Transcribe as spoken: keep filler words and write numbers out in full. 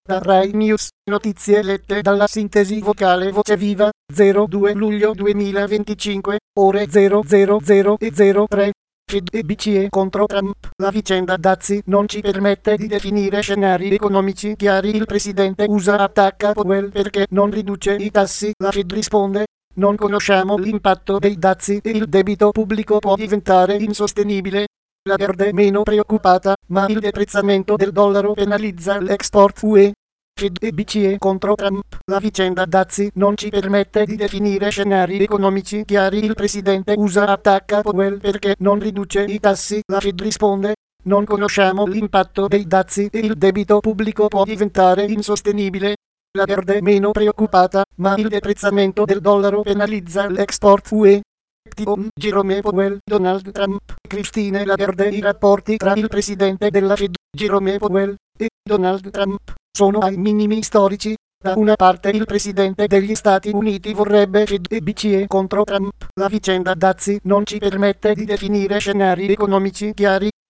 Da Rai News, notizie lette dalla sintesi vocale Voce Viva, zero due luglio duemilaventicinque, ore zero zero zero e zero tre. Fed e B C E contro Trump. La vicenda dazi non ci permette di definire scenari economici chiari. Il presidente U S A attacca Powell perché non riduce i tassi. La Fed risponde: non conosciamo l'impatto dei dazi e il debito pubblico può diventare insostenibile. La Fed è meno preoccupata, ma il deprezzamento del dollaro penalizza l'export U E. Fed e B C E contro Trump. La vicenda dazi non ci permette di definire scenari economici chiari. Il presidente U S A attacca Powell perché non riduce i tassi. La Fed risponde: non conosciamo l'impatto dei dazi e il debito pubblico può diventare insostenibile. La Fed è meno preoccupata, ma il deprezzamento del dollaro penalizza l'export U E. Jerome Powell, Donald Trump, Christine Lagarde. I rapporti tra il presidente della Fed, Jerome Powell, e Donald Trump sono ai minimi storici. Da una parte il presidente degli Stati Uniti vorrebbe Fed e B C E contro Trump. La vicenda dazi non ci permette di definire scenari economici chiari.